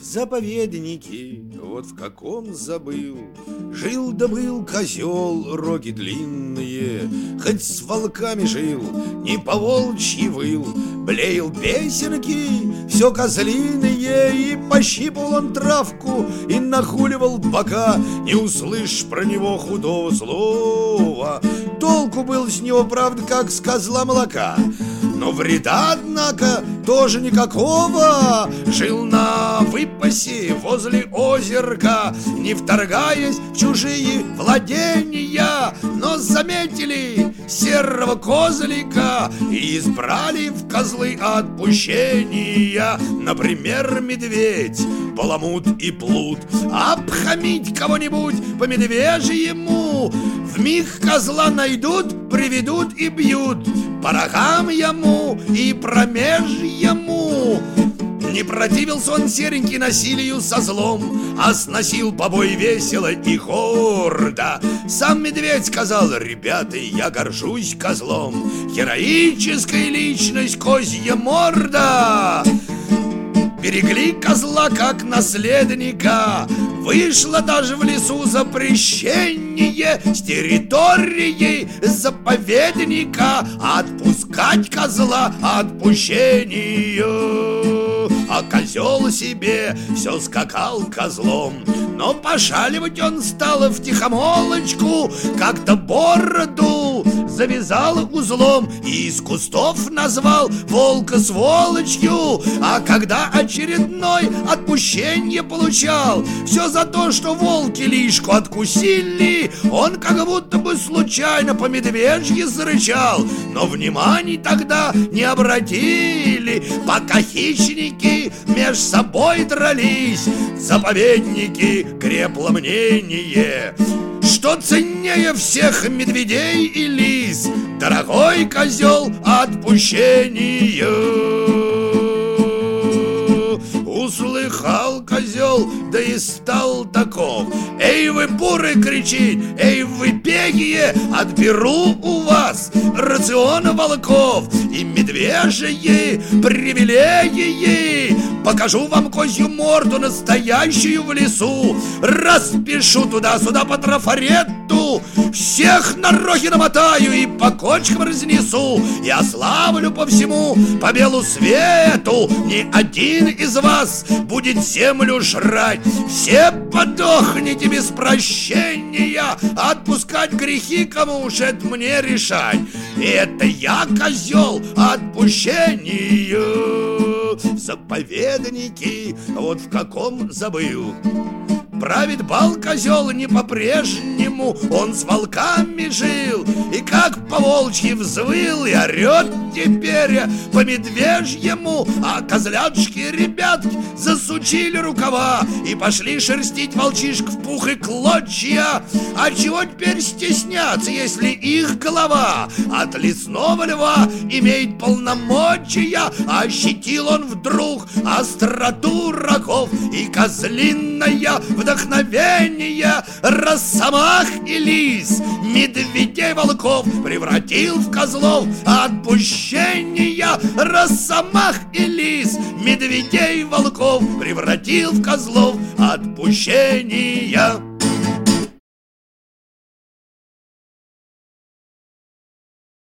в заповеднике, вот в каком забыл. Жил да был козел, роги длинные, хоть с волками жил, не по-волчьи выл. Блеял песенки, все козлиные, и пощипал он травку, и нахуливал бока. Не услышь про него худого слова, толку был с него, правда, как с козла молока. Но вреда, однако, тоже никакого. Жил на выпасе возле озерка, не вторгаясь в чужие владения. Но заметили серого козлика и избрали в козлы отпущения. Например, медведь, баламут и плут. Обхамить кого-нибудь по медвежьему, вмиг козла найдут, приведут и бьют по рогам ему и промеж ему. Не противился он серенький насилию со злом, а сносил побой весело и гордо. Сам медведь сказал: ребята, я горжусь козлом, героическая личность козья морда. Берегли козла как наследника. Вышло даже в лесу запрещение с территории заповедника отпускать козла отпущению. А козел себе все скакал козлом, но пошаливать он стал втихомолочку. Как-то бороду завязал узлом и из кустов назвал волка сволочью. А когда очередной отпущение получал, все за то, что волки лишку откусили, он как будто бы случайно по медвежьи зарычал. Но внимания тогда не обратили, пока хищники меж собой дрались. В заповеднике крепло мнение, что ценнее всех медведей и лис дорогой козел отпущения. Услыхал козел, да и стал таков: эй вы, буры, кричит, эй вы, пегие, отберу у вас рацион волков и медвежьи привилегии. Покажу вам козью морду настоящую в лесу, распишу туда-сюда по трафарету, всех на роги намотаю и по кочкам разнесу. Я славлю по всему, по белу свету, ни один из вас будет землю жрать. Все подохнете без прощения, отпускать грехи кому уж это мне решать. И это я козел отпущению. В заповеднике, вот в каком забыл. Правит бал козел не по-прежнему, он с волками жил, и как по-волчьи взвыл и орет теперь по медвежьему. А козлятушки, ребятки, засучили рукава и пошли шерстить волчишек в пух и клочья. А чего теперь стесняться, если их голова от лесного льва имеет полномочия? Ощутил он вдруг остроту рогов и козлиная вдохновение. Росомах и лис медведей волков превратил в козлов отпущения. Росомах и лис медведей волков превратил в козлов отпущения.